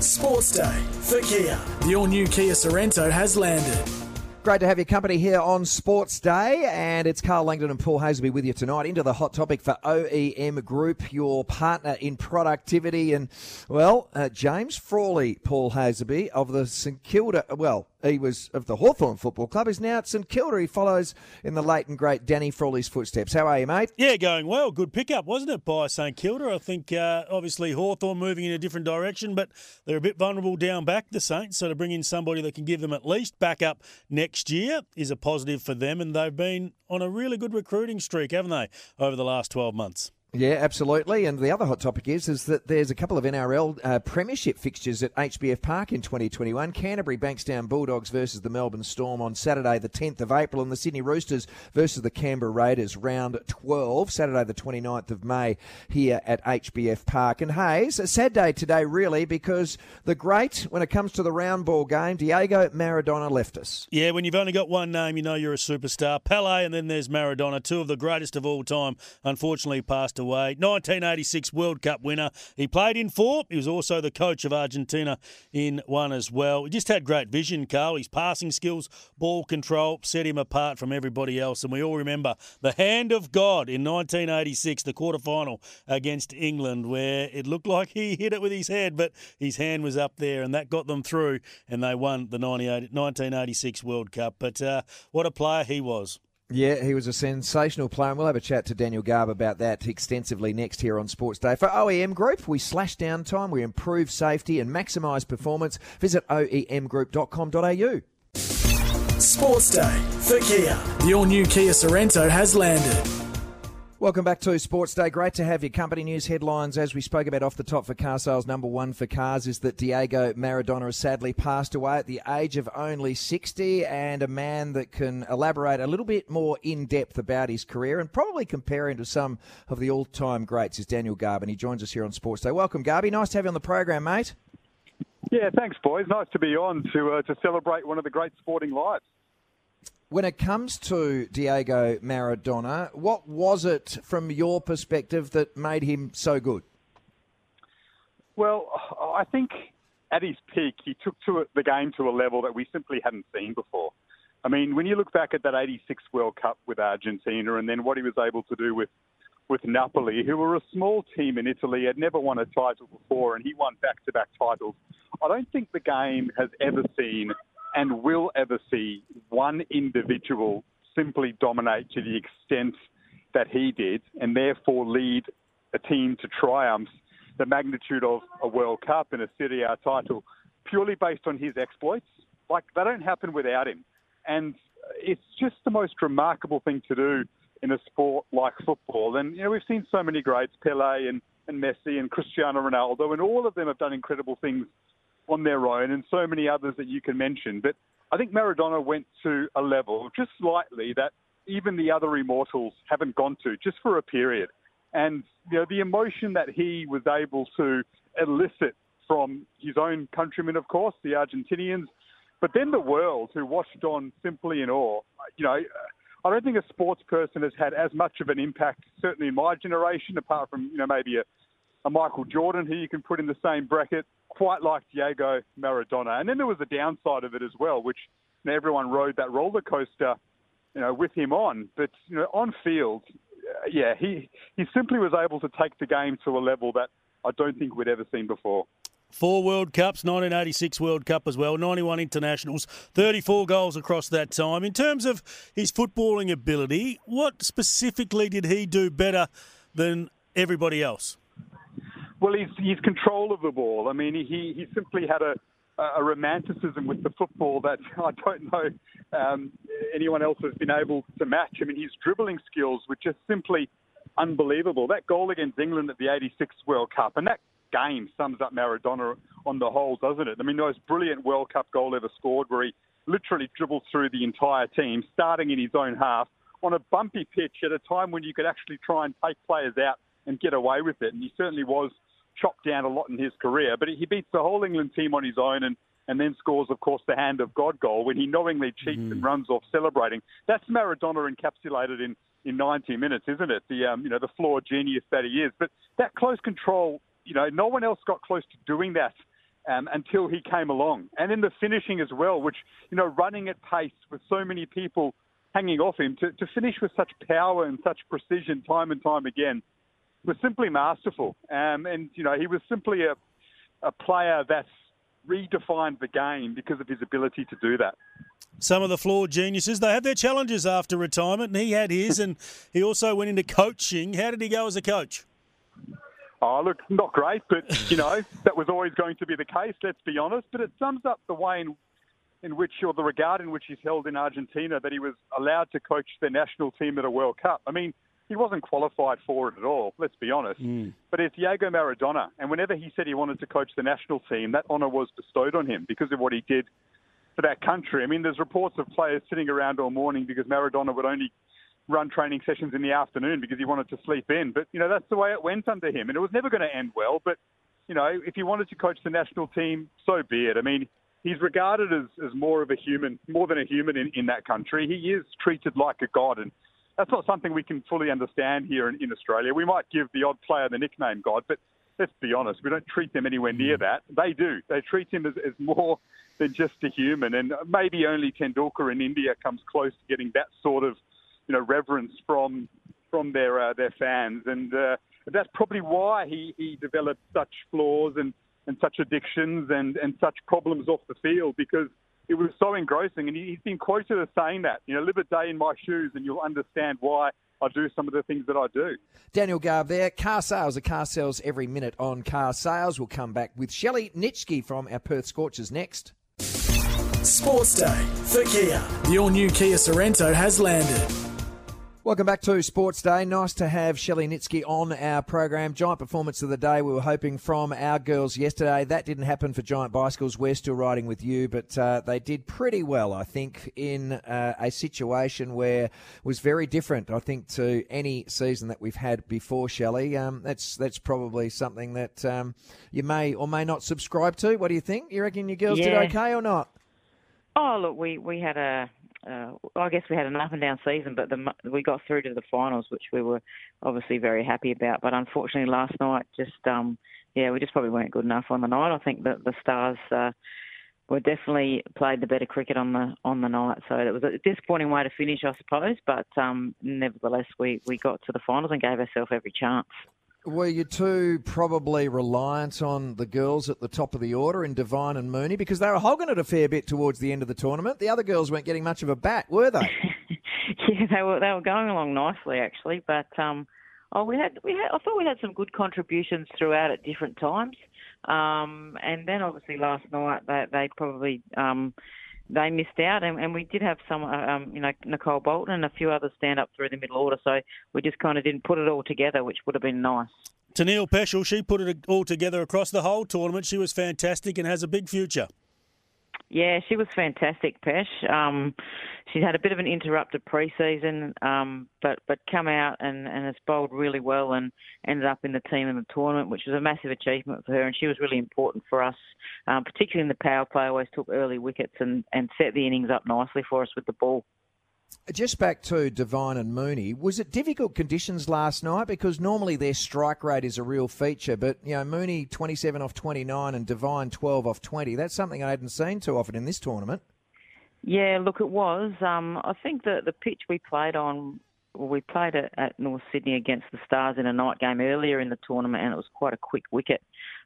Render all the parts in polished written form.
Sports Day for Kia. The all-new Kia Sorrento has landed. Great to have your company here on Sports Day, and it's Carl Langdon and Paul Hasleby with you tonight. Into the hot topic for OEM Group, your partner in productivity. And, James Frawley, Paul Hasleby, of the St Kilda, he was of the Hawthorn Football Club, is now at St Kilda. He follows in the late and great Danny Frawley's footsteps. How are you, mate? Yeah, going well. Good pickup, wasn't it, by St Kilda? I think, obviously, Hawthorn moving in a different direction, but they're a bit vulnerable down back, the Saints, so to bring in somebody that can give them at least backup next year is a positive for them, and they've been on a really good recruiting streak, haven't they, over the last 12 months? Yeah, absolutely. And the other hot topic is that there's a couple of NRL premiership fixtures at HBF Park in 2021. Canterbury Bankstown Bulldogs versus the Melbourne Storm on Saturday the 10th of April, and the Sydney Roosters versus the Canberra Raiders round 12, Saturday the 29th of May here at HBF Park. And Hayes, a sad day today really, because the great, when it comes to the round ball game, Diego Maradona left us. Yeah, when you've only got one name, you know you're a superstar. Pelé, and then there's Maradona, two of the greatest of all time, unfortunately passed away. 1986 World Cup winner. He played in four. He was also the coach of Argentina in one as well. He just had great vision, Carl. His passing skills, ball control, set him apart from everybody else. And we all remember the hand of God in 1986, the quarterfinal against England, where it looked like he hit it with his head, but his hand was up there, and that got them through, and they won the 1986 World Cup. But what a player he was. Yeah, he was a sensational player, and we'll have a chat to Daniel Garb about that extensively next here on Sports Day. For OEM Group, we slash downtime, we improve safety and maximise performance. Visit oemgroup.com.au. Sports Day for Kia. The all-new Kia Sorrento has landed. Welcome back to Sports Day. Great to have your company news headlines. As we spoke about off the top for car sales, number one for cars is that Diego Maradona has sadly passed away at the age of only 60, and a man that can elaborate a little bit more in depth about his career and probably compare him to some of the all-time greats is Daniel Garb, and he joins us here on Sports Day. Welcome, Garby. Nice to have you on the program, mate. Yeah, thanks, boys. Nice to be on to celebrate one of the great sporting lives. When it comes to Diego Maradona, what was it from your perspective that made him so good? Well, I think at his peak, he took the game to a level that we simply hadn't seen before. I mean, when you look back at that 86 World Cup with Argentina and then what he was able to do with Napoli, who were a small team in Italy, had never won a title before, and he won back-to-back titles. I don't think the game has ever seen and will ever see one individual simply dominate to the extent that he did and therefore lead a team to triumphs the magnitude of a World Cup and a Serie A title purely based on his exploits. Like, they don't happen without him. And it's just the most remarkable thing to do in a sport like football. And, you know, we've seen so many greats, Pelé and Messi and Cristiano Ronaldo, and all of them have done incredible things on their own, and so many others that you can mention. But I think Maradona went to a level just slightly that even the other immortals haven't gone to, just for a period. And, you know, the emotion that he was able to elicit from his own countrymen, of course, the Argentinians, but then the world who watched on simply in awe. You know, I don't think a sports person has had as much of an impact, certainly in my generation, apart from, you know, maybe a Michael Jordan, who you can put in the same bracket, quite like Diego Maradona. And then there was the downside of it as well, which, you know, everyone rode that roller coaster, you know, with him on. But, you know, on field, he simply was able to take the game to a level that I don't think we'd ever seen before. 4 World Cups, 1986 World Cup as well, 91 internationals, 34 goals across that time. In terms of his footballing ability, what specifically did he do better than everybody else? Well, his control of the ball. I mean, he simply had a romanticism with the football that I don't know anyone else has been able to match. I mean, his dribbling skills were just simply unbelievable. That goal against England at the 86 World Cup, and that game sums up Maradona on the whole, doesn't it? I mean, the most brilliant World Cup goal ever scored, where he literally dribbled through the entire team, starting in his own half, on a bumpy pitch at a time when you could actually try and take players out and get away with it. And he certainly was chopped down a lot in his career, but he beats the whole England team on his own and then scores, of course, the hand of God goal when he knowingly cheats and runs off celebrating. That's Maradona encapsulated in 90 minutes, isn't it? The flawed genius that he is. But that close control, you know, no one else got close to doing that until he came along. And then the finishing as well, which, running at pace with so many people hanging off him, to finish with such power and such precision time and time again was simply masterful. He was simply a player that's redefined the game because of his ability to do that. Some of the flawed geniuses, they have their challenges after retirement, and he had his, and he also went into coaching. How did he go as a coach? Oh, look, not great, but, that was always going to be the case, let's be honest. But it sums up the way in which, or the regard in which he's held in Argentina, that he was allowed to coach their national team at a World Cup. I mean, he wasn't qualified for it at all, let's be honest. But it's Diego Maradona, and whenever he said he wanted to coach the national team, that honour was bestowed on him because of what he did for that country. I mean, there's reports of players sitting around all morning because Maradona would only run training sessions in the afternoon because he wanted to sleep in. But, that's the way it went under him, and it was never going to end well. But, if he wanted to coach the national team, so be it. I mean, he's regarded as more than a human in that country. He is treated like a god, and that's not something we can fully understand here in Australia. We might give the odd player the nickname God, but let's be honest, we don't treat them anywhere near that. They do. They treat him as more than just a human, and maybe only Tendulkar in India comes close to getting that sort of, reverence from their fans, and that's probably why he developed such flaws and such addictions and such problems off the field, because it was so engrossing. And he's been quoted as saying that, live a day in my shoes and you'll understand why I do some of the things that I do. Daniel Garb there. Car sales. A car sells every minute on car sales. We'll come back with Shelley Nitschke from our Perth Scorchers next. Sports Day for Kia. The all-new Kia Sorrento has landed. Welcome back to Sports Day. Nice to have Shelley Nitschke on our program. Giant performance of the day we were hoping from our girls yesterday. That didn't happen for Giant Bicycles. We're still riding with you, but they did pretty well, I think, in a situation where it was very different, I think, to any season that we've had before, Shelley. That's probably something that you may or may not subscribe to. What do you think? You reckon your girls did okay or not? Oh, look, we had I guess we had an up and down season, but we got through to the finals, which we were obviously very happy about. But unfortunately, last night, we just probably weren't good enough on the night. I think that the Stars were definitely played the better cricket on the night. So it was a disappointing way to finish, I suppose. But nevertheless, we got to the finals and gave ourselves every chance. Were you two probably reliant on the girls at the top of the order in Devine and Mooney? Because they were hogging it a fair bit towards the end of the tournament. The other girls weren't getting much of a bat, were they? Yeah, they were going along nicely, actually. But I thought we had some good contributions throughout at different times. And then obviously last night they probably they missed out, and we did have some, Nicole Bolton and a few others stand up through the middle order, so we just kind of didn't put it all together, which would have been nice. Tennille Peschel, she put it all together across the whole tournament. She was fantastic and has a big future. Yeah, she was fantastic, Pesh. She had a bit of an interrupted pre-season, but come out and has bowled really well and ended up in the team in the tournament, which was a massive achievement for her. And she was really important for us, particularly in the power play. Always took early wickets and set the innings up nicely for us with the ball. Just back to Devine and Mooney, was it difficult conditions last night? Because normally their strike rate is a real feature, but Mooney 27 off 29 and Devine 12 off 20. That's something I hadn't seen too often in this tournament. Yeah, look, it was. I think that the pitch we played on, we played at North Sydney against the Stars in a night game earlier in the tournament, and it was quite a quick wicket.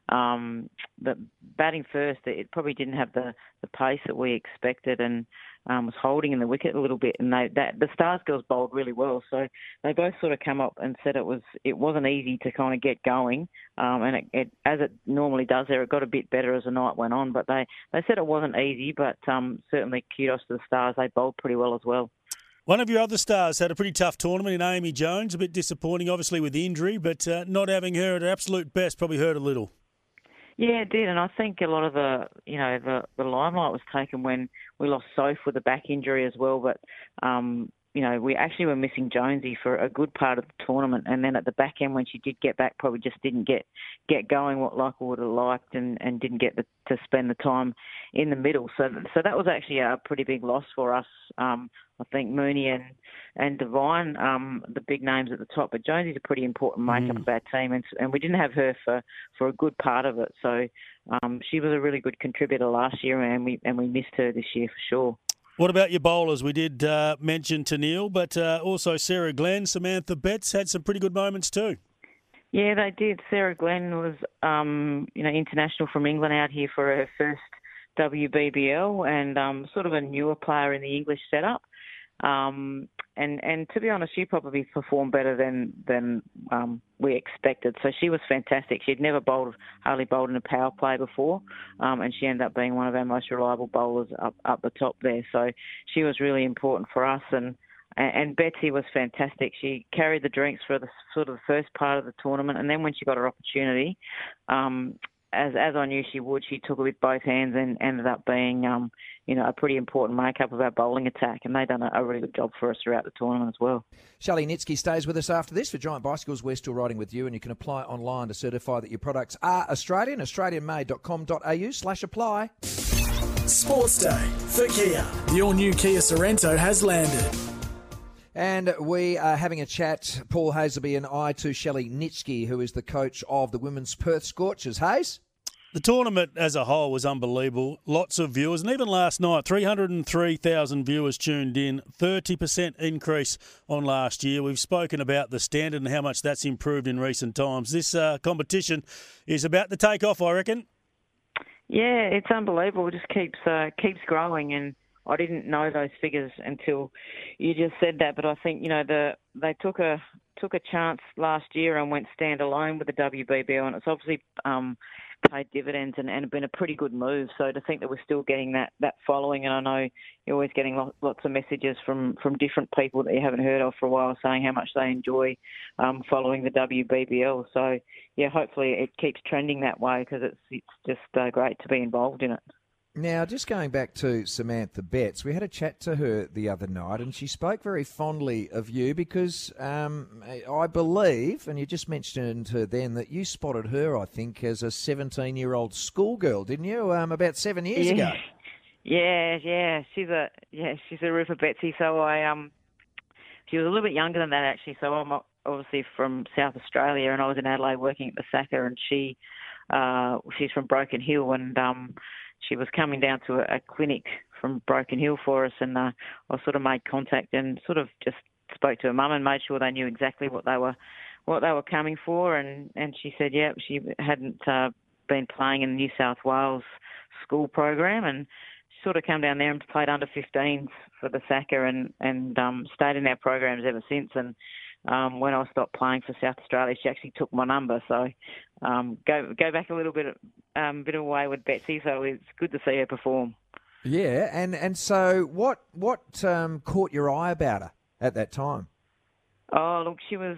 But batting first, it probably didn't have the pace that we expected, and was holding in the wicket a little bit. And the Stars girls bowled really well, so they both sort of come up and said it wasn't easy to kind of get going. And it as it normally does there, it got a bit better as the night went on. But they said it wasn't easy, but certainly kudos to the Stars. They bowled pretty well as well. One of your other stars had a pretty tough tournament in Amy Jones, a bit disappointing, obviously, with the injury, but not having her at her absolute best probably hurt a little. Yeah, it did, and I think a lot of the limelight was taken when we lost Soph with a back injury as well. But we actually were missing Jonesy for a good part of the tournament, and then at the back end when she did get back, probably just didn't get going what Leica would have liked, and didn't get to spend the time in the middle. So that was actually a pretty big loss for us. I think Mooney and Devine, the big names at the top, but Jonesy's a pretty important makeup of our team, and we didn't have her for a good part of it. So she was a really good contributor last year, and we missed her this year for sure. What about your bowlers? We did mention Tennille, but also Sarah Glenn, Samantha Betts had some pretty good moments too. Yeah, they did. Sarah Glenn was, international from England out here for her first WBBL, and sort of a newer player in the English setup. And to be honest, she probably performed better than we expected. So she was fantastic. She'd never hardly bowled in a power play before, and she ended up being one of our most reliable bowlers up the top there. So she was really important for us. And Betsy was fantastic. She carried the drinks for the sort of the first part of the tournament, and then when she got her opportunity, as I knew she would, she took it with both hands and ended up being, a pretty important makeup of our bowling attack. And they've done a really good job for us throughout the tournament as well. Shelley Nitsky stays with us after this. For Giant Bicycles, we're still riding with you, and you can apply online to certify that your products are Australian, australianmade.com.au/apply. Sports Day for Kia. The all-new Kia Sorrento has landed. And we are having a chat, Paul Hasleby and I, to Shelley Nitsky, who is the coach of the women's Perth Scorchers. Hayes? The tournament as a whole was unbelievable. Lots of viewers. And even last night, 303,000 viewers tuned in. 30% increase on last year. We've spoken about the standard and how much that's improved in recent times. This competition is about to take off, I reckon. Yeah, it's unbelievable. It just keeps growing, and I didn't know those figures until you just said that. But I think they took a chance last year and went standalone with the WBBL, and it's obviously paid dividends and been a pretty good move. So to think that we're still getting that following, and I know you're always getting lots of messages from different people that you haven't heard of for a while saying how much they enjoy following the WBBL. So yeah, hopefully it keeps trending that way, because it's just great to be involved in it. Now, just going back to Samantha Betts, we had a chat to her the other night, and she spoke very fondly of you because I believe, and you just mentioned her then, that you spotted her, I think, as a 17-year-old schoolgirl, didn't you, about 7 years ago? Yeah. She's a ripper, Betsy. So she was a little bit younger than that, actually. So I'm obviously from South Australia, and I was in Adelaide working at the SACA, and she's from Broken Hill, and she was coming down to a clinic from Broken Hill for us, and I sort of made contact and sort of just spoke to her mum and made sure they knew exactly what they were coming for, and she said, yeah, she hadn't been playing in the New South Wales school program, and she sort of come down there and played under 15s for the SACA and stayed in our programs ever since. And when I stopped playing for South Australia, she actually took my number. So go back a little bit of a way with Betsy. So it's good to see her perform. Yeah, and so what caught your eye about her at that time? Oh, look, she was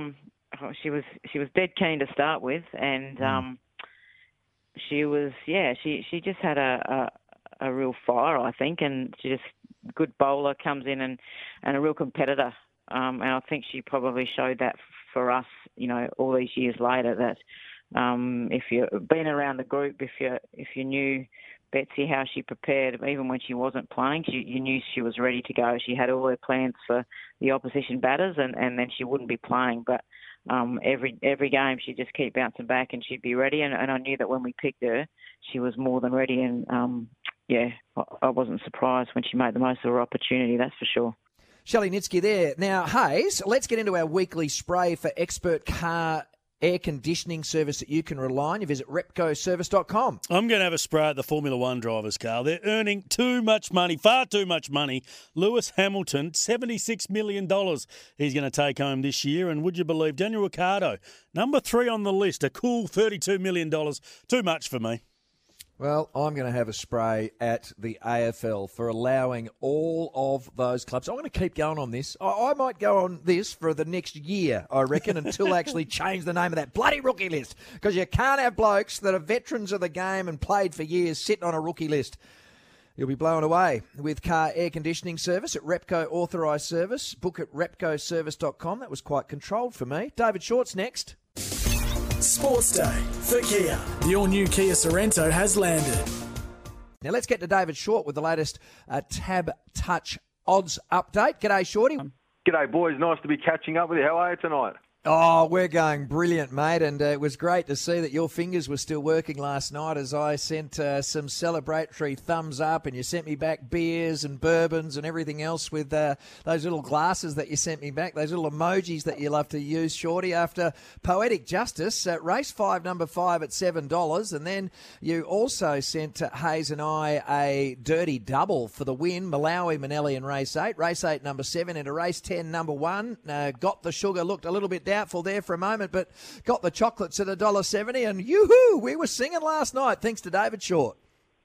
dead keen to start with, and she just had a real fire, I think, and she just good bowler, comes in and a real competitor. And I think she probably showed that for us, all these years later, that if you've been around the group, if you knew Betsy, how she prepared, even when she wasn't playing, you knew she was ready to go. She had all her plans for the opposition batters, and then she wouldn't be playing. But every game she'd just keep bouncing back and she'd be ready. And I knew that when we picked her, she was more than ready. And, I wasn't surprised when she made the most of her opportunity, that's for sure. Shelley Nitsky there. Now, Hayes, let's get into our weekly spray for expert car air conditioning service that you can rely on. You visit repcoservice.com. I'm going to have a spray at the Formula One drivers, Carl. They're earning too much money, far too much money. Lewis Hamilton, $76 million he's going to take home this year. And would you believe Daniel Ricciardo, number 3 on the list, a cool $32 million. Too much for me. Well, I'm going to have a spray at the AFL for allowing all of those clubs. I'm going to keep going on this. I might go on this for the next year, I reckon, until actually change the name of that bloody rookie list, because you can't have blokes that are veterans of the game and played for years sitting on a rookie list. You'll be blown away with car air conditioning service at Repco Authorised Service. Book at repcoservice.com. That was quite controlled for me. David Short's next. Sports Day for Kia. The all-new Kia Sorrento has landed. Now let's get to David Short with the latest Tab Touch odds update. G'day, Shorty. G'day, boys. Nice to be catching up with you. How are you tonight? Oh, we're going brilliant, mate, and it was great to see that your fingers were still working last night as I sent some celebratory thumbs up, and you sent me back beers and bourbons and everything else with those little glasses that you sent me back, those little emojis that you love to use, Shorty, after Poetic Justice, race 5, number 5 at $7, and then you also sent Hayes and I a dirty double for the win, Malawi, Manelli in race 8, number 7 into race 10, number 1, got the sugar, looked a little bit doubtful there for a moment, but got the chocolates at $1.70, and yoo-hoo, we were singing last night thanks to David Short.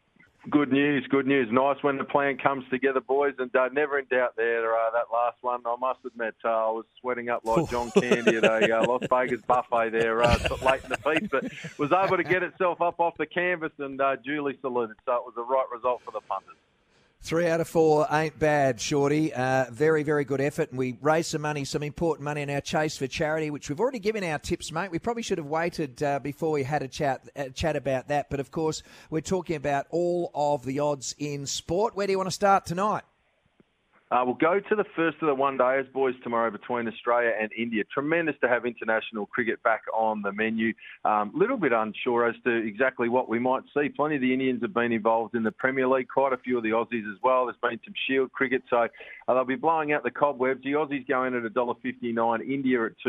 Good news, good news. Nice when the plan comes together, boys, and never in doubt there. That last one, I must admit, I was sweating up like John Candy at a Las Vegas buffet there late in the piece, but was able to get itself up off the canvas and duly saluted, so it was the right result for the punters. 3 out of 4 ain't bad, Shorty. Very, very good effort. And we raised some money, some important money in our Chase for Charity, which we've already given our tips, mate. We probably should have waited before we had a chat about that. But, of course, we're talking about all of the odds in sport. Where do you want to start tonight? We'll go to the first of the one-dayers, boys, tomorrow between Australia and India. Tremendous to have international cricket back on the menu. Little bit unsure as to exactly what we might see. Plenty of the Indians have been involved in the Premier League, quite a few of the Aussies as well. There's been some Shield cricket, so they'll be blowing out the cobwebs. The Aussies going at $1.59, India at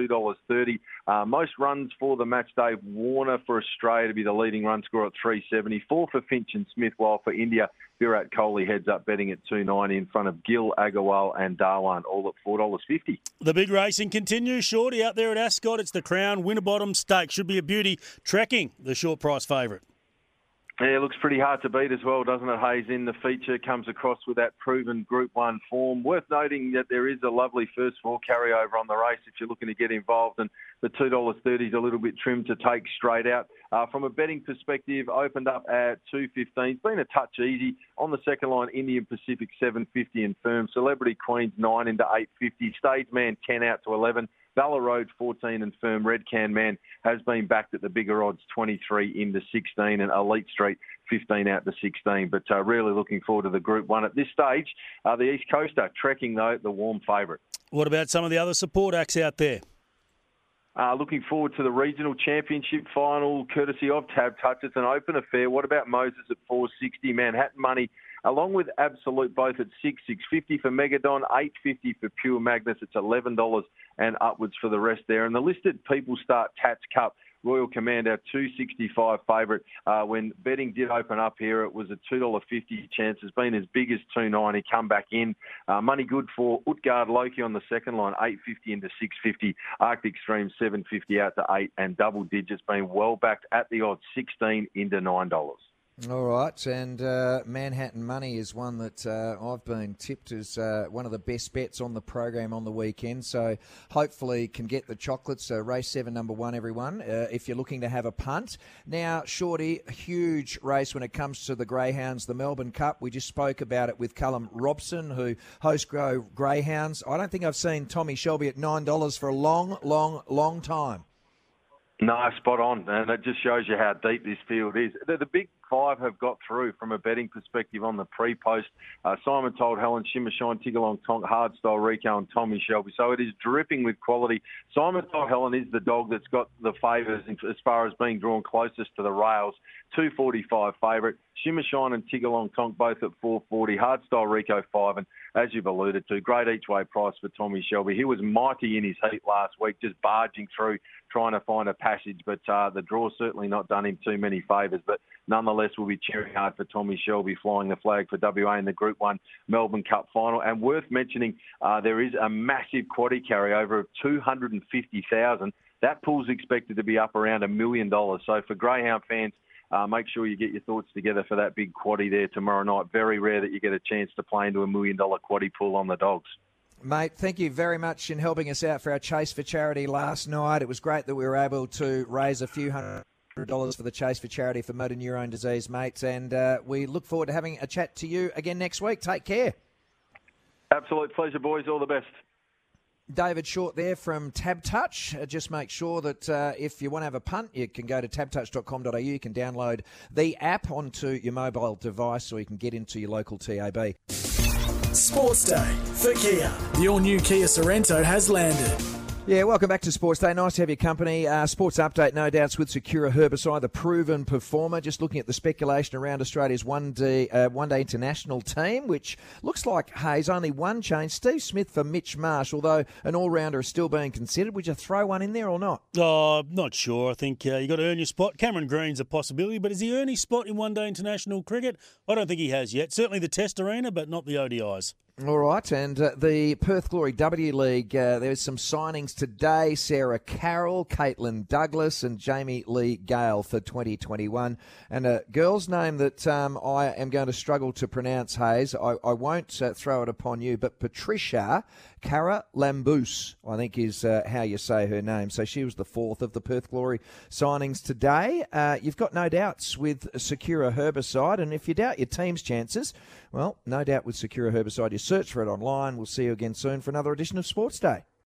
$2.30. Most runs for the match day, Warner for Australia to be the leading run scorer at $3.70. 4 for Finch and Smith, while for India, Virat Kohli heads up betting at $2.90 in front of Gill, Agarwal and Dhawan, all at $4.50. The big racing continues, Shorty, out there at Ascot. It's the Crown Winterbottom Stakes. Should be a beauty. Trekking, the short price favourite. Yeah, it looks pretty hard to beat as well, doesn't it, Hayes? In the feature, comes across with that proven Group 1 form. Worth noting that there is a lovely first 4 carryover on the race if you're looking to get involved, and the $2.30 is a little bit trimmed to take straight out. From a betting perspective, opened up at $2.15. It's been a touch easy. On the second line, Indian Pacific $7.50 and firm. Celebrity Queens 9 into $8.50. Stage Man 10 out to 11. Valor Road 14 and firm. Red Can Man has been backed at the bigger odds 23 into 16 and Elite Street 15 out to 16. But really looking forward to the Group 1 at this stage. The East Coaster Trekking, though, the warm favourite. What about some of the other support acts out there? Looking forward to the regional championship final, courtesy of Tab Touch. It's an open affair. What about Moses at $4.60? Manhattan Money, along with Absolute, both at $6.50 for Megadon, $8.50 for Pure Magnus. It's $11 and upwards for the rest there. And the listed People Start Tats Cup, Royal Command, our $2.65 favourite. When betting did open up here, it was a $2.50 chance. It's been as big as $2.90. Come back in. Money good for Utgard Loki on the second line, $8.50 into $6.50. Arctic Stream, $7.50 out to $8. And double digits being well backed at the odds, $16 into $9. All right, and Manhattan Money is one that I've been tipped as one of the best bets on the program on the weekend, so hopefully can get the chocolates. Race 7, number 1, everyone, if you're looking to have a punt. Now, Shorty, a huge race when it comes to the Greyhounds, the Melbourne Cup. We just spoke about it with Callum Robson, who hosts Greyhounds. I don't think I've seen Tommy Shelby at $9 for a long time. No, spot on, and it just shows you how deep this field is. The big 5 have got through from a betting perspective on the pre-post. Simon Told Helen, Shimmer Shine, Tiggerlong Tonk, Hardstyle Rico and Tommy Shelby. So it is dripping with quality. Simon Told Helen is the dog that's got the favours as far as being drawn closest to the rails. $2.45 favourite. Shimmer Shine and Tiggerlong Tonk both at $4.40. Hardstyle Rico 5. And as you've alluded to, great each-way price for Tommy Shelby. He was mighty in his heat last week, just barging through, trying to find a passage. But the draw's certainly not done him too many favours. But nonetheless, we'll be cheering hard for Tommy Shelby flying the flag for WA in the Group 1 Melbourne Cup final. And worth mentioning, there is a massive quaddie carryover of $250,000. That pool's expected to be up around $1 million. So for Greyhound fans, make sure you get your thoughts together for that big quaddie there tomorrow night. Very rare that you get a chance to play into $1 million quaddie pool on the Dogs. Mate, thank you very much in helping us out for our Chase for Charity last night. It was great that we were able to raise a few $100 for the Chase for Charity for motor neurone disease, mates. And we look forward to having a chat to you again next week. Take care. Absolute pleasure, boys. All the best. David Short there from Tab Touch. Just make sure that if you want to have a punt, you can go to tabtouch.com.au. You can download the app onto your mobile device, or you can get into your local TAB. Sports Day for Kia. The all-new Kia Sorrento has landed. Yeah, welcome back to Sports Day. Nice to have your company. Sports update, no doubts, with Secura Herbicide, the proven performer. Just looking at the speculation around Australia's one-day international team, which looks like, Hayes, only one change. Steve Smith for Mitch Marsh, although an all-rounder is still being considered. Would you throw one in there or not? Oh, not sure. I think you got to earn your spot. Cameron Green's a possibility, but has he earned his spot in one-day international cricket? I don't think he has yet. Certainly the Test arena, but not the ODIs. All right, and the Perth Glory W League, there's some signings today. Sarah Carroll, Caitlin Douglas and Jamie Lee Gale for 2021. And a girl's name that I am going to struggle to pronounce, Hayes. I won't throw it upon you, but Patricia Karalambous, I think is how you say her name. So she was the fourth of the Perth Glory signings today. You've got no doubts with Secura Herbicide, and if you doubt your team's chances, well, no doubt with Secura Herbicide. You search for it online. We'll see you again soon for another edition of Sports Day.